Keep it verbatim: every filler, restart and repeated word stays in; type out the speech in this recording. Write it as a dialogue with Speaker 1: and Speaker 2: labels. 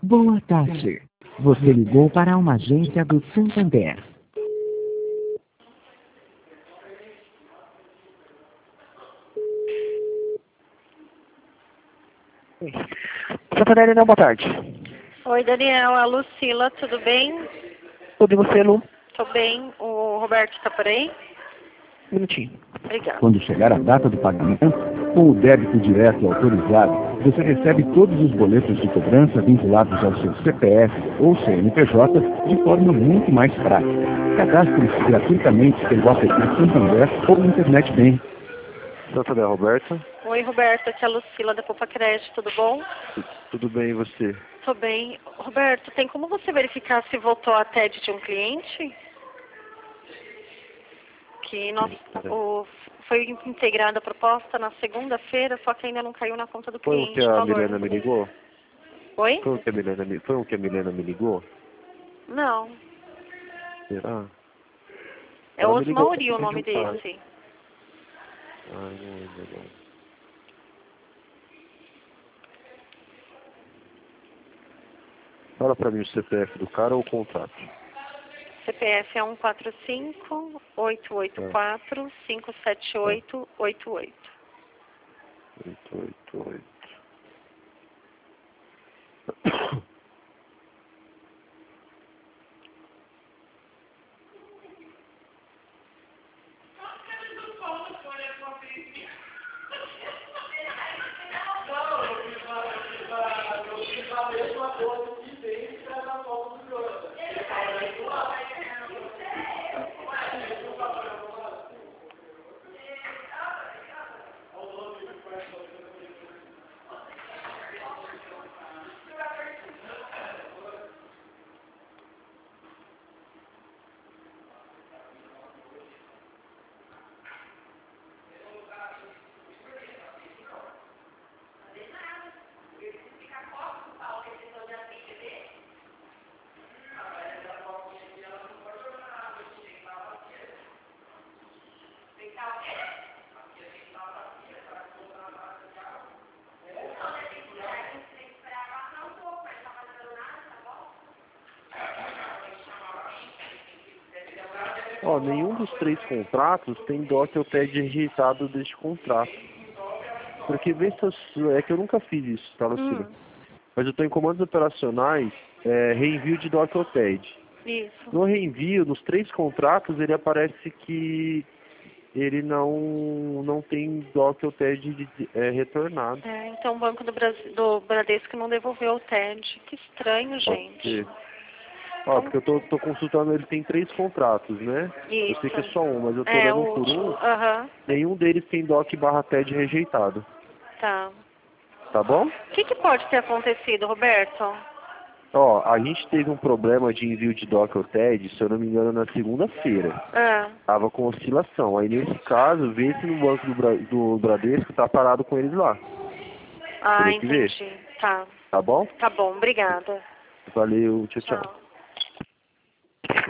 Speaker 1: Boa tarde. Você ligou para uma agência do Santander.
Speaker 2: Santander, não, boa tarde.
Speaker 3: Oi, Daniel, a Lucila, tudo bem?
Speaker 2: Tudo e você, Lu?
Speaker 3: Tô bem. O Roberto está por aí?
Speaker 2: Um minutinho.
Speaker 3: Obrigada.
Speaker 1: Quando chegar a data do pagamento, com o débito direto autorizado, você recebe todos os boletos de cobrança vinculados ao seu C P F ou C N P J de forma muito mais prática. Cadastre-se gratuitamente pelo app Santander ou Internet Bank.
Speaker 4: Santander, Roberto.
Speaker 3: Oi, Roberto, aqui é a Lucila da Poupa Crédito, tudo bom?
Speaker 4: Tudo bem, e você?
Speaker 3: Tô bem. Roberto, tem como você verificar se voltou a T E D de um cliente? Que nós, o, foi integrada a proposta na segunda-feira, só que ainda não caiu na conta do
Speaker 4: Foi
Speaker 3: cliente.
Speaker 4: um que a
Speaker 3: valor.
Speaker 4: Milena me ligou?
Speaker 3: Oi?
Speaker 4: Foi um que a Milena me, foi um que a Milena me ligou?
Speaker 3: Não.
Speaker 4: Será?
Speaker 3: É
Speaker 4: Ela me ligou
Speaker 3: Osmauri o
Speaker 4: pra
Speaker 3: nome
Speaker 4: perguntar.
Speaker 3: desse.
Speaker 4: Ai, não lembro agora. Fala pra mim o C P F do cara ou o contrato.
Speaker 3: C P F é um quatro cinco, oito oito quatro, cinco sete oito, oito oito.
Speaker 4: oito oito oito. Ó, nenhum dos três contratos tem D O C ou T E D rejeitado deste contrato. Porque vê se eu, é que eu nunca fiz isso, tá, Lucila?
Speaker 3: Hum.
Speaker 4: Mas eu estou em comandos operacionais, é, reenvio de D O C ou T E D.
Speaker 3: Isso.
Speaker 4: No reenvio, nos três contratos, ele aparece que ele não, não tem D O C ou T E D de- de- é, retornado.
Speaker 3: É, então o Banco do, Brasil, do Bradesco não devolveu o T E D. Que estranho, gente.
Speaker 4: Ser. Ó, porque eu tô, tô consultando, ele tem três contratos, né?
Speaker 3: Isso.
Speaker 4: Eu sei que é só um, mas eu tô
Speaker 3: É,
Speaker 4: olhando
Speaker 3: o
Speaker 4: um por
Speaker 3: último.
Speaker 4: um.
Speaker 3: Aham.
Speaker 4: Nenhum deles tem D O C barra T E D rejeitado.
Speaker 3: Tá.
Speaker 4: Tá bom?
Speaker 3: O que, que pode ter acontecido, Roberto?
Speaker 4: Ó, a gente teve um problema de envio de D O C ou T E D, se eu não me engano, na segunda-feira.
Speaker 3: Ah,
Speaker 4: Tava com oscilação. Aí, nesse caso, vê se no banco do, Bra do Bradesco tá parado com eles lá.
Speaker 3: ah
Speaker 4: Teria que ver.
Speaker 3: entendi. Tá.
Speaker 4: Tá bom?
Speaker 3: Tá bom, obrigada.
Speaker 4: Valeu, tchau, tchau.
Speaker 3: Tchau.